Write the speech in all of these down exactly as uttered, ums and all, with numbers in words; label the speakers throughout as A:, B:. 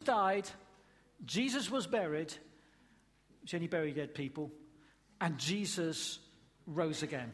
A: died, Jesus was buried, which only bury dead people, and Jesus rose again.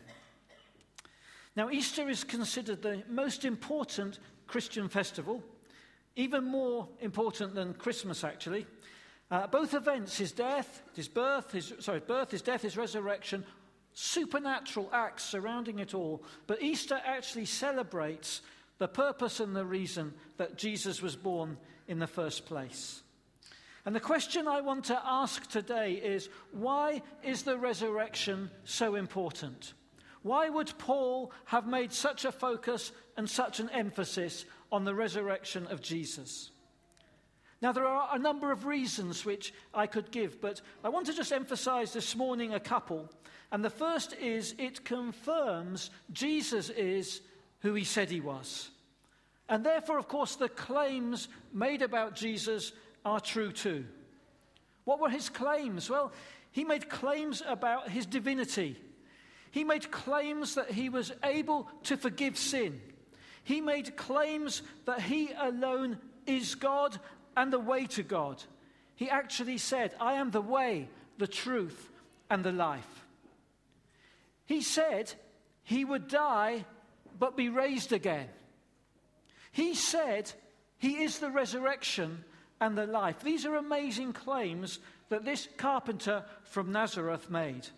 A: Now, Easter is considered the most important Christian festival, even more important than Christmas, actually. Uh, both events, his death, his birth, his sorry, birth, his death, his resurrection, supernatural acts surrounding it all. But Easter actually celebrates the purpose and the reason that Jesus was born in the first place. And the question I want to ask today is, why is the resurrection so important? Why would Paul have made such a focus and such an emphasis on the resurrection of Jesus? Now, there are a number of reasons which I could give, but I want to just emphasize this morning a couple. And the first is, it confirms Jesus is who he said he was. And therefore, of course, the claims made about Jesus are true too. What were his claims? Well, he made claims about his divinity. He made claims that he was able to forgive sin. He made claims that he alone is God and the way to God. He actually said, I am the way, the truth, and the life. He said he would die but be raised again. He said he is the resurrection and the life. These are amazing claims that this carpenter from Nazareth made.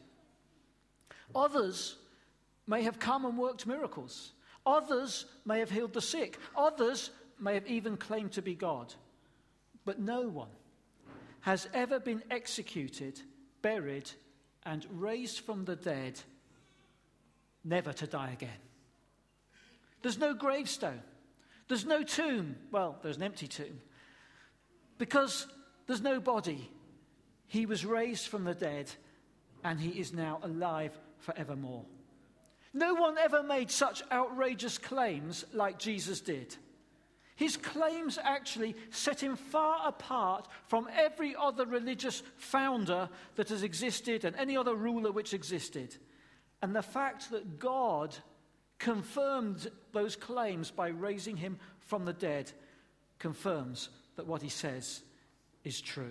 A: Others may have come and worked miracles. Others may have healed the sick. Others may have even claimed to be God. But no one has ever been executed, buried, and raised from the dead, never to die again. There's no gravestone. There's no tomb. Well, there's an empty tomb. Because there's no body. He was raised from the dead, and he is now alive forevermore. No one ever made such outrageous claims like Jesus did. His claims actually set him far apart from every other religious founder that has existed and any other ruler which existed. And the fact that God confirmed those claims by raising him from the dead confirms that what he says is true.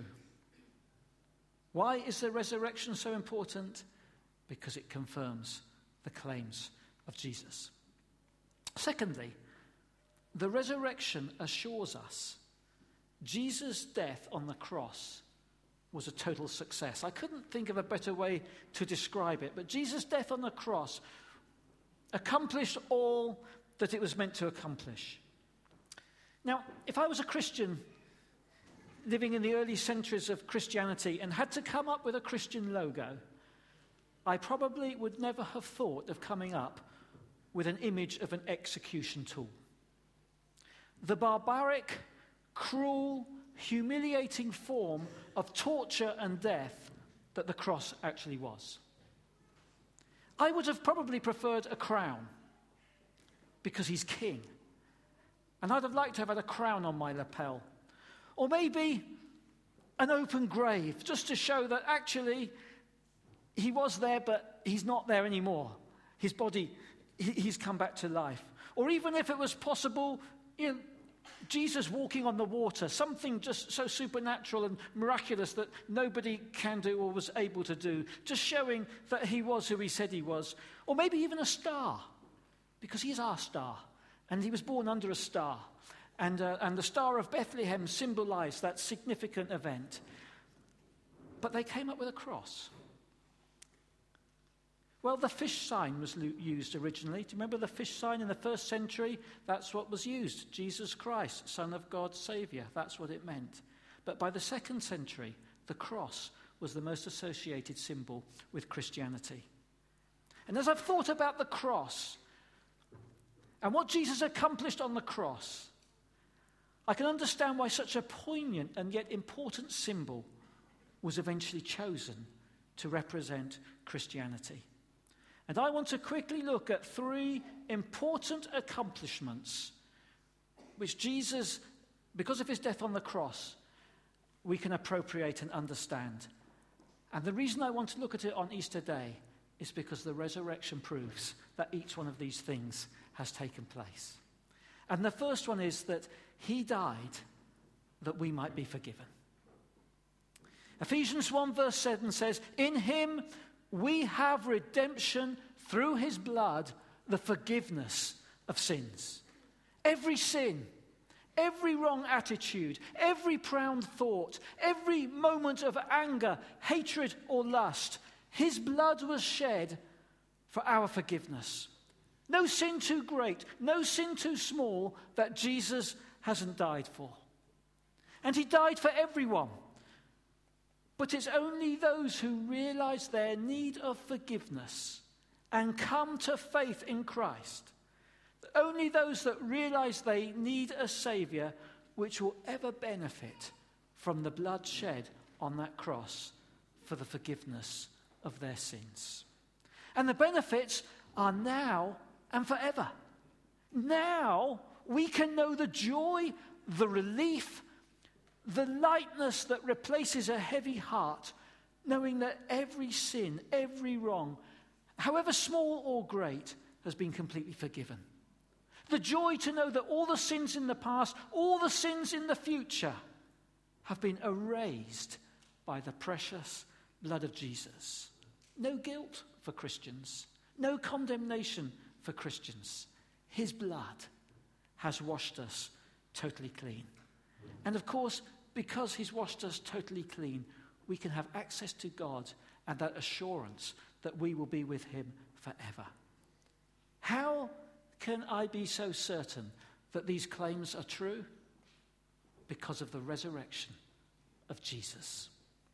A: Why is the resurrection so important? Because it confirms the claims of Jesus. Secondly, the resurrection assures us Jesus' death on the cross was a total success. I couldn't think of a better way to describe it, but Jesus' death on the cross accomplished all that it was meant to accomplish. Now, if I was a Christian living in the early centuries of Christianity and had to come up with a Christian logo, I probably would never have thought of coming up with an image of an execution tool. The barbaric, cruel, humiliating form of torture and death that the cross actually was. I would have probably preferred a crown because he's king. And I'd have liked to have had a crown on my lapel. Or maybe an open grave, just to show that actually he was there, but he's not there anymore. His body, he's come back to life. Or even if it was possible, you know, Jesus walking on the water, something just so supernatural and miraculous that nobody can do or was able to do, just showing that he was who he said he was. Or maybe even a star, because he's our star, and he was born under a star. And, uh, and the Star of Bethlehem symbolized that significant event. But they came up with a cross. Well, the fish sign was used originally. Do you remember the fish sign in the first century? That's what was used. Jesus Christ, Son of God, Savior. That's what it meant. But by the second century, the cross was the most associated symbol with Christianity. And as I've thought about the cross and what Jesus accomplished on the cross, I can understand why such a poignant and yet important symbol was eventually chosen to represent Christianity. And I want to quickly look at three important accomplishments which Jesus, because of his death on the cross, we can appropriate and understand. And the reason I want to look at it on Easter Day is because the resurrection proves that each one of these things has taken place. And the first one is that he died that we might be forgiven. Ephesians one verse seven says, in him we have redemption through his blood, the forgiveness of sins. Every sin, every wrong attitude, every proud thought, every moment of anger, hatred, or lust, his blood was shed for our forgiveness. No sin too great, no sin too small that Jesus hasn't died for. And he died for everyone. But it's only those who realize their need of forgiveness and come to faith in Christ, only those that realize they need a Savior, which will ever benefit from the blood shed on that cross for the forgiveness of their sins. And the benefits are now and forever. Now we can know the joy, the relief, the lightness that replaces a heavy heart, knowing that every sin, every wrong, however small or great, has been completely forgiven. The joy to know that all the sins in the past, all the sins in the future, have been erased by the precious blood of Jesus. No guilt for Christians, no condemnation for Christians. His blood has washed us totally clean. And of course, because he's washed us totally clean, we can have access to God and that assurance that we will be with him forever. How can I be so certain that these claims are true? Because of the resurrection of Jesus.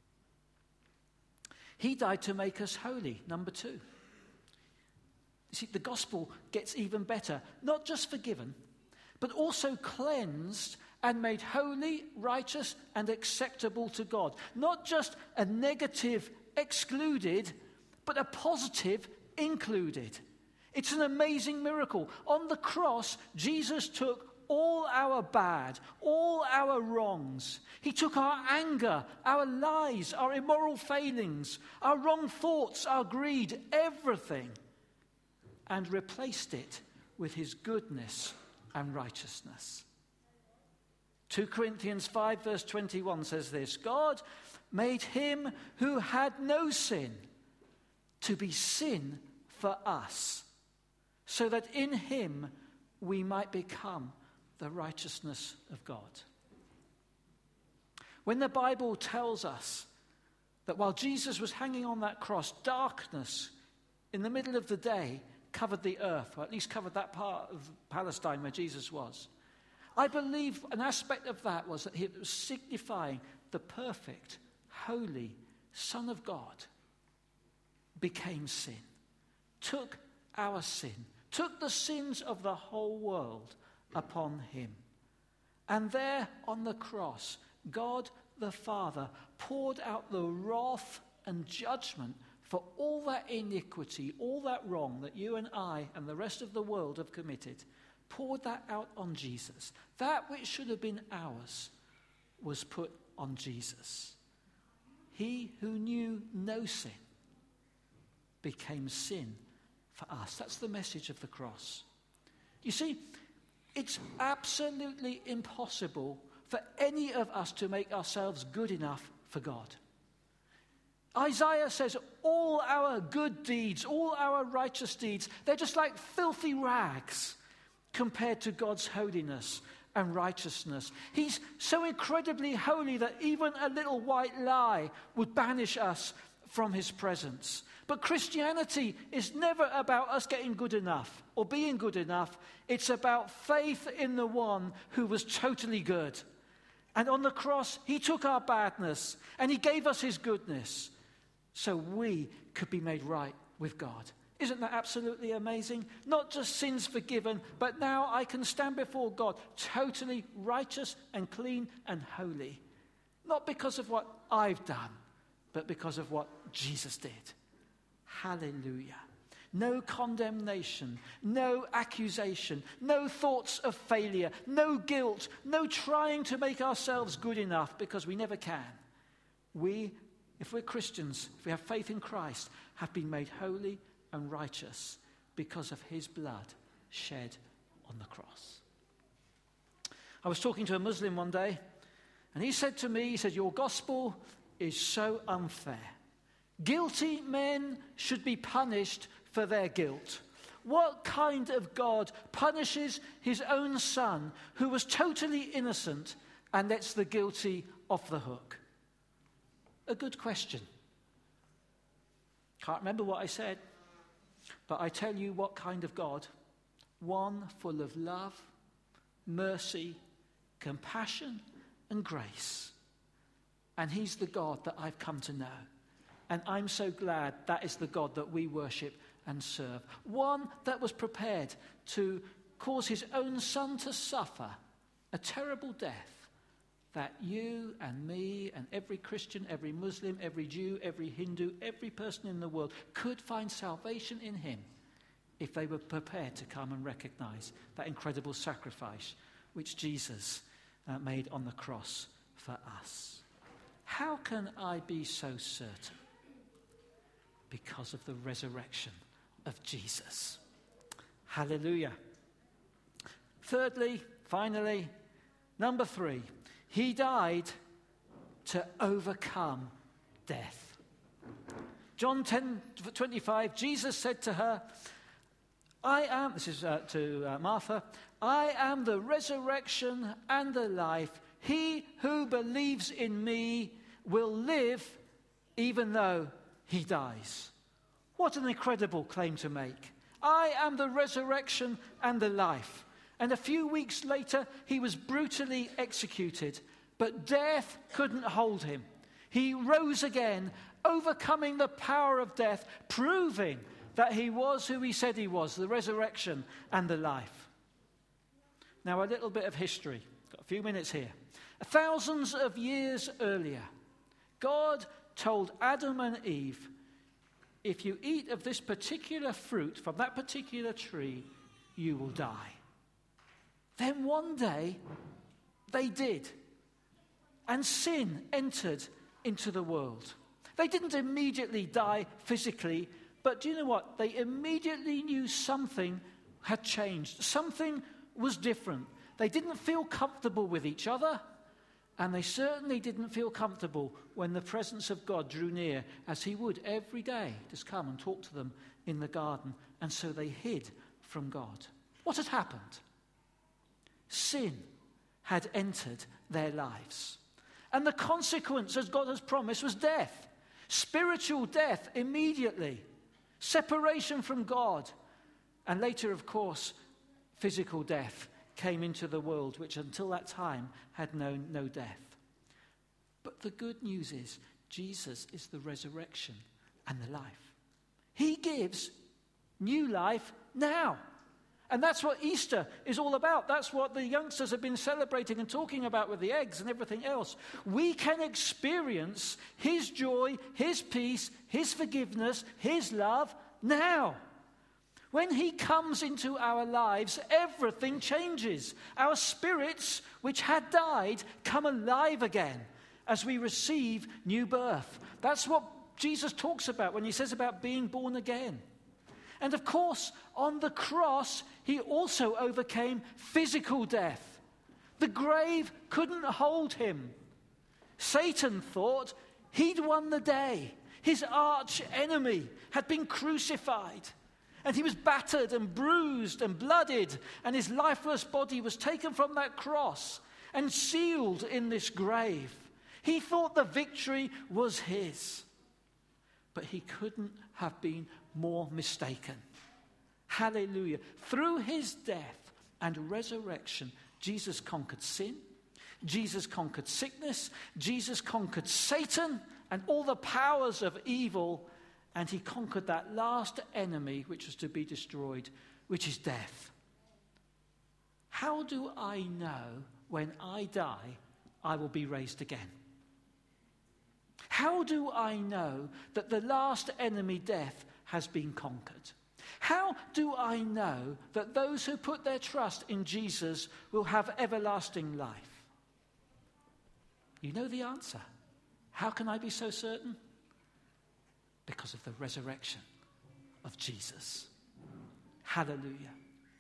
A: He died to make us holy, number two. You see, the gospel gets even better. Not just forgiven, but also cleansed and made holy, righteous, and acceptable to God. Not just a negative excluded, but a positive included. It's an amazing miracle. On the cross, Jesus took all our bad, all our wrongs. He took our anger, our lies, our immoral failings, our wrong thoughts, our greed, everything, and replaced it with his goodness and righteousness. Second Corinthians five verse twenty-one says this, God made him who had no sin to be sin for us, so that in him we might become the righteousness of God. When the Bible tells us that while Jesus was hanging on that cross, darkness in the middle of the day covered the earth, or at least covered that part of Palestine where Jesus was, I believe an aspect of that was that he was signifying the perfect, holy Son of God became sin, took our sin, took the sins of the whole world upon him. And there on the cross, God the Father poured out the wrath and judgment for all that iniquity, all that wrong that you and I and the rest of the world have committed, poured that out on Jesus. That which should have been ours was put on Jesus. He who knew no sin became sin for us. That's the message of the cross. You see, it's absolutely impossible for any of us to make ourselves good enough for God. Isaiah says all our good deeds, all our righteous deeds, they're just like filthy rags compared to God's holiness and righteousness. He's so incredibly holy that even a little white lie would banish us from his presence. But Christianity is never about us getting good enough or being good enough. It's about faith in the one who was totally good. And on the cross, he took our badness and he gave us his goodness so we could be made right with God. Isn't that absolutely amazing? Not just sins forgiven, but now I can stand before God totally righteous and clean and holy. Not because of what I've done, but because of what Jesus did. Hallelujah. No condemnation, no accusation, no thoughts of failure, no guilt, no trying to make ourselves good enough because we never can. We, if we're Christians, if we have faith in Christ, have been made holy and righteous because of his blood shed on the cross. I was talking to a Muslim one day, And he said to me, he said, your gospel is so unfair. Guilty men should be punished for their guilt. What kind of God punishes his own son, who was totally innocent, and lets the guilty off the hook? A good question. Can't remember what I said, but I tell you what kind of God. One full of love, mercy, compassion, and grace. And he's the God that I've come to know. And I'm so glad that is the God that we worship and serve. One that was prepared to cause his own son to suffer a terrible death, that you and me and every Christian, every Muslim, every Jew, every Hindu, every person in the world could find salvation in him if they were prepared to come and recognize that incredible sacrifice which Jesus uh, made on the cross for us. How can I be so certain? Because of the resurrection of Jesus. Hallelujah. Thirdly, finally, number three, he died to overcome death. John ten twenty-five, Jesus said to her, I am, this is uh, to uh, Martha, I am the resurrection and the life. He who believes in me will live even though he dies. What an incredible claim to make. I am the resurrection and the life. And a few weeks later, he was brutally executed. But death couldn't hold him. He rose again, overcoming the power of death, proving that he was who he said he was, the resurrection and the life. Now, a little bit of history. Got a few minutes here. Thousands of years earlier, God told Adam and Eve, if you eat of this particular fruit from that particular tree, you will die. Then one day, they did. And sin entered into the world. They didn't immediately die physically, but do you know what? They immediately knew something had changed. Something was different. They didn't feel comfortable with each other, and they certainly didn't feel comfortable when the presence of God drew near, as he would every day just come and talk to them in the garden. And so they hid from God. What had happened? Sin had entered their lives. And the consequence, as God has promised, was death. Spiritual death immediately. Separation from God. And later, of course, physical death came into the world, which until that time had known no death. But the good news is, Jesus is the resurrection and the life. He gives new life now. And that's what Easter is all about. That's what the youngsters have been celebrating and talking about with the eggs and everything else. We can experience his joy, his peace, his forgiveness, his love now. When he comes into our lives, everything changes. Our spirits, which had died, come alive again as we receive new birth. That's what Jesus talks about when he says about being born again. And of course, on the cross, he also overcame physical death. The grave couldn't hold him. Satan thought he'd won the day. His arch enemy had been crucified. And he was battered and bruised and blooded. And his lifeless body was taken from that cross and sealed in this grave. He thought the victory was his. But he couldn't have been more mistaken. Hallelujah. Through his death and resurrection, Jesus conquered sin. Jesus conquered sickness. Jesus conquered Satan and all the powers of evil. And he conquered that last enemy which was to be destroyed, which is death. How do I know when I die, I will be raised again? How do I know that the last enemy, death, has been conquered? How do I know that those who put their trust in Jesus will have everlasting life? You know the answer. How can I be so certain? Because of the resurrection of Jesus. Hallelujah.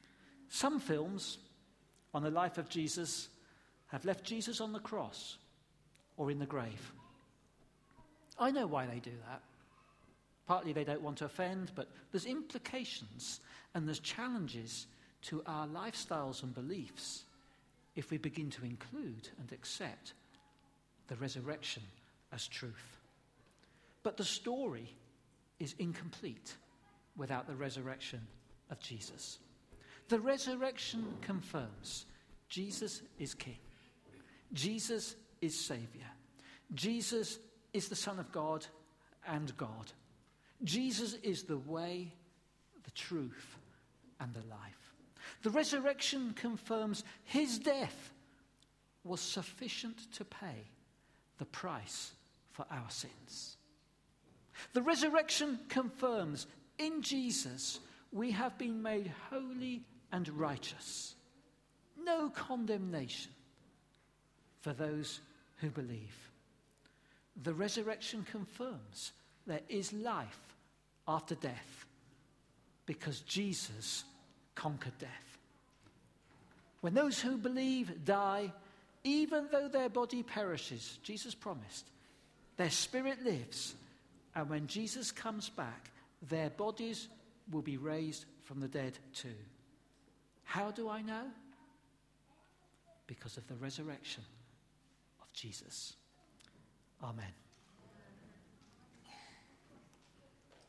A: Some films on the life of Jesus have left Jesus on the cross or in the grave. I know why they do that. Partly they don't want to offend, but there's implications and there's challenges to our lifestyles and beliefs if we begin to include and accept the resurrection as truth. But the story is incomplete without the resurrection of Jesus. The resurrection confirms Jesus is King. Jesus is Saviour. Jesus is the Son of God and God. Jesus is the way, the truth, and the life. The resurrection confirms his death was sufficient to pay the price for our sins. The resurrection confirms in Jesus we have been made holy and righteous. No condemnation for those who believe. The resurrection confirms there is life after death because Jesus conquered death. When those who believe die, even though their body perishes, Jesus promised, their spirit lives, and when Jesus comes back, their bodies will be raised from the dead too. How do I know? Because of the resurrection of Jesus. Amen.